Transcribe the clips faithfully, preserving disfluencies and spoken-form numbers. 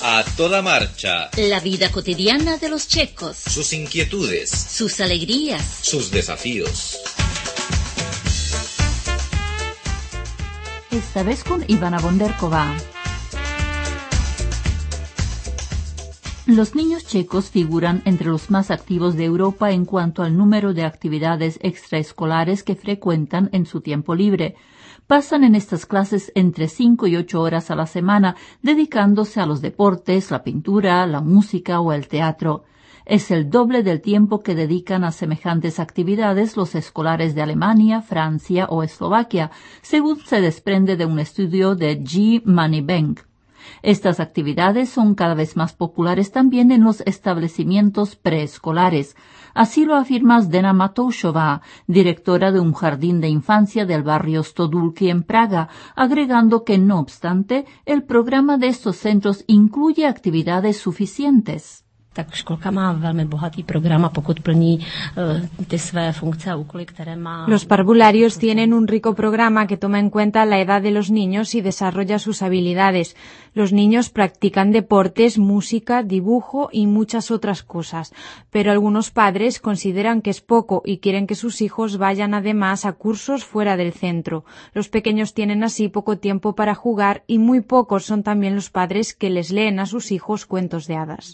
A toda marcha. La vida cotidiana de los checos. Sus inquietudes. Sus alegrías. Sus desafíos. Esta vez con Ivana Bonderkova. Los niños checos figuran entre los más activos de Europa en cuanto al número de actividades extraescolares que frecuentan en su tiempo libre. Pasan en estas clases entre cinco y ocho horas a la semana, dedicándose a los deportes, la pintura, la música o el teatro. Es el doble del tiempo que dedican a semejantes actividades los escolares de Alemania, Francia o Eslovaquia, según se desprende de un estudio de G. Moneybank. Estas actividades son cada vez más populares también en los establecimientos preescolares. Así lo afirma Zdena Matoušová, directora de un jardín de infancia del barrio Stodulky en Praga, agregando que, no obstante, el programa de estos centros incluye actividades suficientes. Tak školka má velmi bohatý program a pokud plní uh, ty své funkce a úkoly, které má. Los parvularios tienen un rico programa que toma en cuenta la edad de los niños y desarrolla sus habilidades. Los niños practican deportes, música, dibujo y muchas otras cosas, pero algunos padres consideran que es poco y quieren que sus hijos vayan además a cursos fuera del centro. Los pequeños tienen así poco tiempo para jugar y muy pocos son también los padres que les leen a sus hijos cuentos de hadas.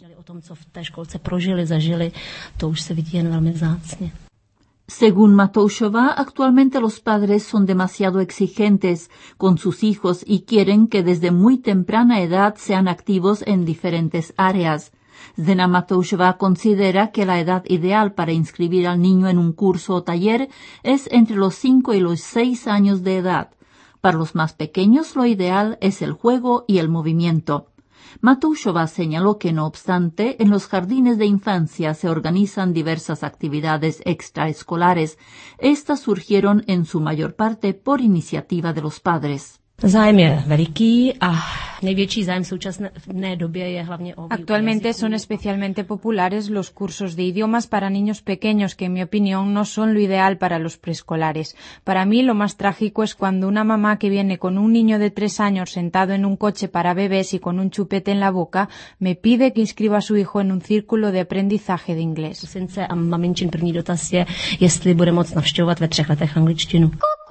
Según Matoušová, actualmente los padres son demasiado exigentes con sus hijos y quieren que desde muy temprana edad sean activos en diferentes áreas. Zdena Matoušová considera que la edad ideal para inscribir al niño en un curso o taller es entre los cinco y los seis años de edad. Para los más pequeños lo ideal es el juego y el movimiento. Matoušová señaló que, no obstante, en los jardines de infancia se organizan diversas actividades extraescolares. Estas surgieron en su mayor parte por iniciativa de los padres. Zájem je veliký a největší zájem v současné době je hlavně o. Actualmente son especialmente populares los cursos de idiomas para niños pequeños, que en mi opinión no son lo ideal para los preescolares. Para mí lo más trágico es cuando una mamá que viene con un niño de tres años sentado en un coche para bebés y con un chupete en la boca me pide que inscriba a su hijo en un círculo de aprendizaje de inglés. Synce a maminčin první dotaz je, jestli bude moct navštěvovat ve třech letech angličtinu.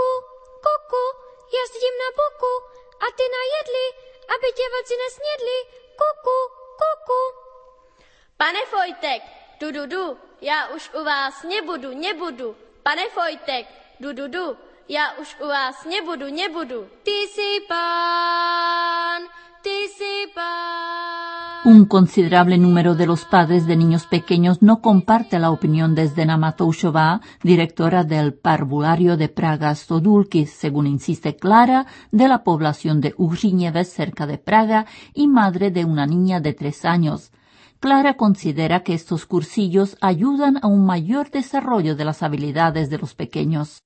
Jezdím na boku a ty na jedli, aby tě vlci nesnědli. Kuku, kuku. Pane Fojtek, du, du, du, já už u vás nebudu, nebudu. Pane Fojtek, du, du, du, já už u vás nebudu, nebudu. Ty jsi pán, ty jsi pán. Un considerable número de los padres de niños pequeños no comparte la opinión de Zdena Matoušová, directora del parvulario de Praga Stodulky, según insiste Clara, de la población de Uhříněvec, cerca de Praga, y madre de una niña de tres años. Clara considera que estos cursillos ayudan a un mayor desarrollo de las habilidades de los pequeños.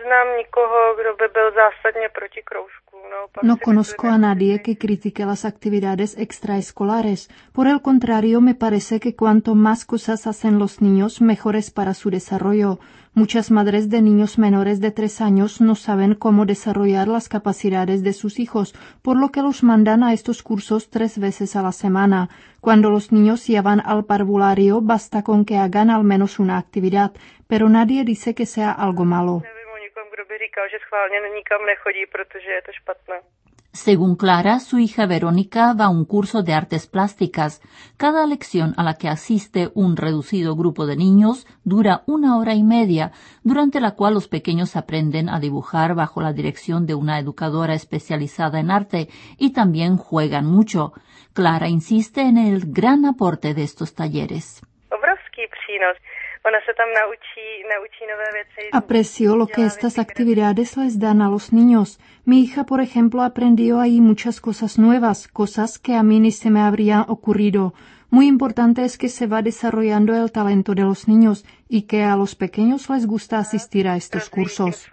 No conozco a nadie que critique las actividades extraescolares. Por el contrario, me parece que cuanto más cosas hacen los niños, mejor es para su desarrollo. Muchas madres de niños menores de tres años no saben cómo desarrollar las capacidades de sus hijos, por lo que los mandan a estos cursos tres veces a la semana. Cuando los niños ya van al parvulario, basta con que hagan al menos una actividad, pero nadie dice que sea algo malo. Según Clara, su hija Verónica va a un curso de artes plásticas. Cada lección a la que asiste un reducido grupo de niños dura una hora y media, durante la cual los pequeños aprenden a dibujar bajo la dirección de una educadora especializada en arte y también juegan mucho. Clara insiste en el gran aporte de estos talleres. Aprecio lo que estas actividades les dan a los niños. Mi hija, por ejemplo, aprendió ahí muchas cosas nuevas, cosas que a mí ni se me habrían ocurrido. Muy importante es que se va desarrollando el talento de los niños y que a los pequeños les gusta asistir a estos cursos.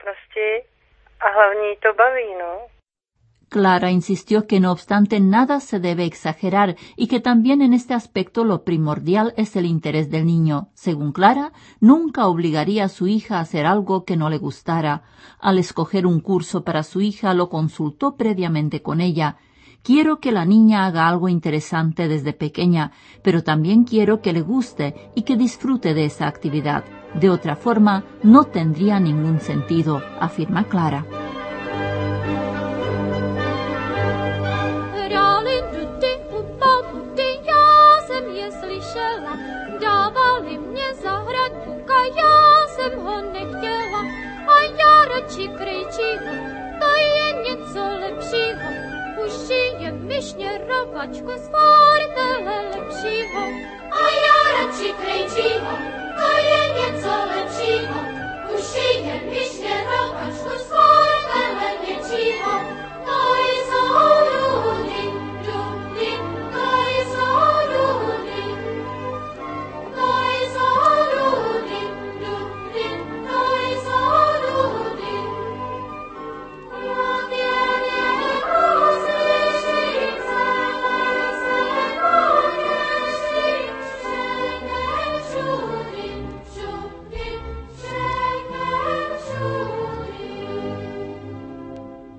Clara insistió que no obstante nada se debe exagerar y que también en este aspecto lo primordial es el interés del niño. Según Clara, nunca obligaría a su hija a hacer algo que no le gustara. Al escoger un curso para su hija lo consultó previamente con ella. Quiero que la niña haga algo interesante desde pequeña, pero también quiero que le guste y que disfrute de esa actividad. De otra forma, no tendría ningún sentido, afirma Clara. Dávali mě zahradníka, já jsem ho nechtěla, a já radši krejčího, to je něco lepšího. Už je mi šněrovačku z fortele lepšího. A já radši krejčího, to je něco lepšího. Už je mi šněrovačku z fortele